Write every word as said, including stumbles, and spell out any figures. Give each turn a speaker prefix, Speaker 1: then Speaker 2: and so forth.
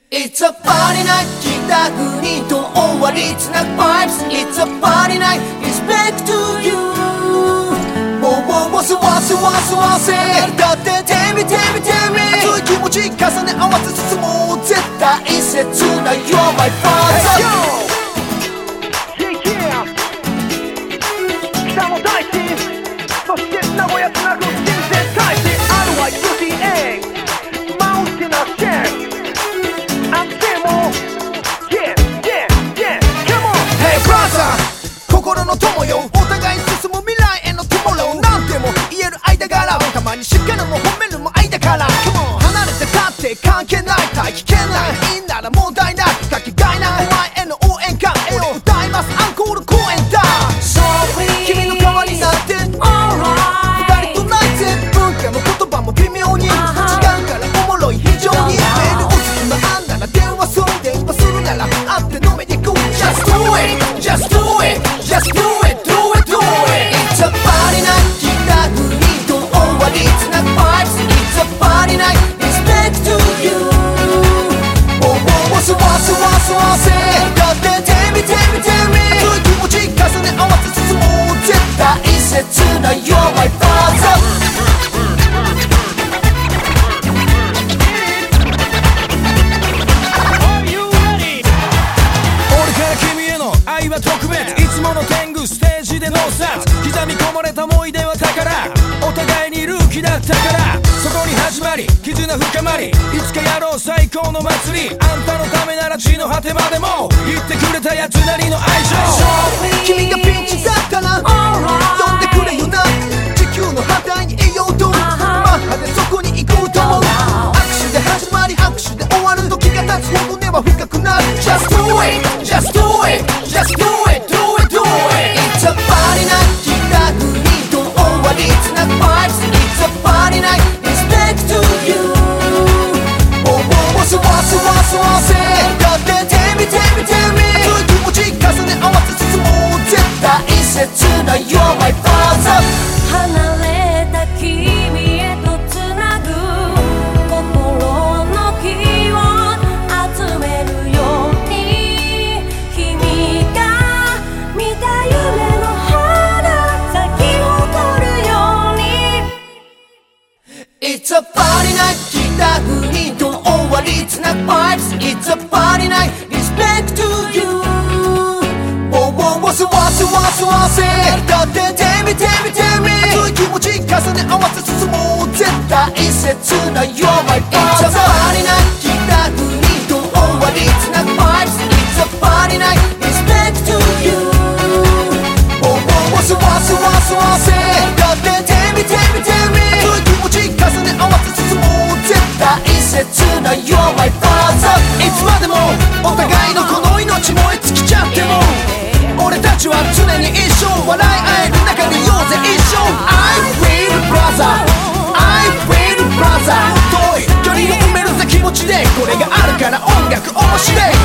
Speaker 1: It's a party night 北国と終わりつなぐ vibes It's a party night respect to you もうもうもうそわそわそわせだって Tell me tell me tell me 熱い気持ち重ね合わせ進もう絶対切な You're my father、hey,
Speaker 2: yeah, yeah. 北の大地そして名古屋つなぐ親善大使 アールワイユーティーエー マウンテナシェフ
Speaker 1: 心の友よお互い進む未来への Tomorrow なんても言える間柄たまにしっかりも褒めるも間から Come on 離れて立って関係ない大気圏内いいなら問題ないかけがえないお前への応援歌俺歌いますアンコール公演だ Sorry 君の代わりになって Alright 二人と泣いて文化も言葉も微妙に違うからおもろい非常にメールをするのあんなら電話する電話するなら会って飲めに行こう Just do it Just do it Just do it, do it, do it It's a party night 北国と終わりつなぐ vibes It's a party night respect to you もうもうもうそわそわそわせだって Tell me, tell me, tell me 熱い気持ち重ね合わせ進もう絶対切な You're my father
Speaker 3: 特別いつもの天狗ステージでのさ刻み込まれた思い出は宝お互いにルーキーだったからそこに始まり絆深まりいつかやろう最高の祭りあんたのためなら地の果てまでも言ってくれたやつなりの愛情
Speaker 1: 君がピンチだったら呼んでくれよな地球の果てにいようとマッハでそこに行こうと思う握手で始まり握手で終わる時が経つほど根は深くなる Just do it Just do it Just do it, do it, do it It's a party night 北国と終わりつなぐ vibes It's a party night respect to you もうもうもうそわそわそわせだって Tell me, tell me, tell me 熱い気持ち重ね合わせ進もう絶対切な You're my father
Speaker 4: 離れた君へとつなぐ心の火を集めるように君が見た夢の花咲き誇るように
Speaker 1: It's a party night 北国と終わりつなぐ vibes It's a party night respect to you もうもうもうそわそわそわせだって Tell me tell me tell me 熱い気持ち重ね合わせ進もう絶対切な You're my father It's a party night 北国と終わりつなぐ vibes It's a party night respect to you もうもうもうそわそわそわせだって Tell me tell me tell me 熱い気持ち重ね合わせ進もう絶対切な You're my father いつまでもお互いのこの命燃え尽きちゃっても俺たちは常に一緒笑い合える中でいようぜ一緒 I feel brother I feel brother 遠い距離を埋めるぜ気持ちでこれがあるから音楽面白い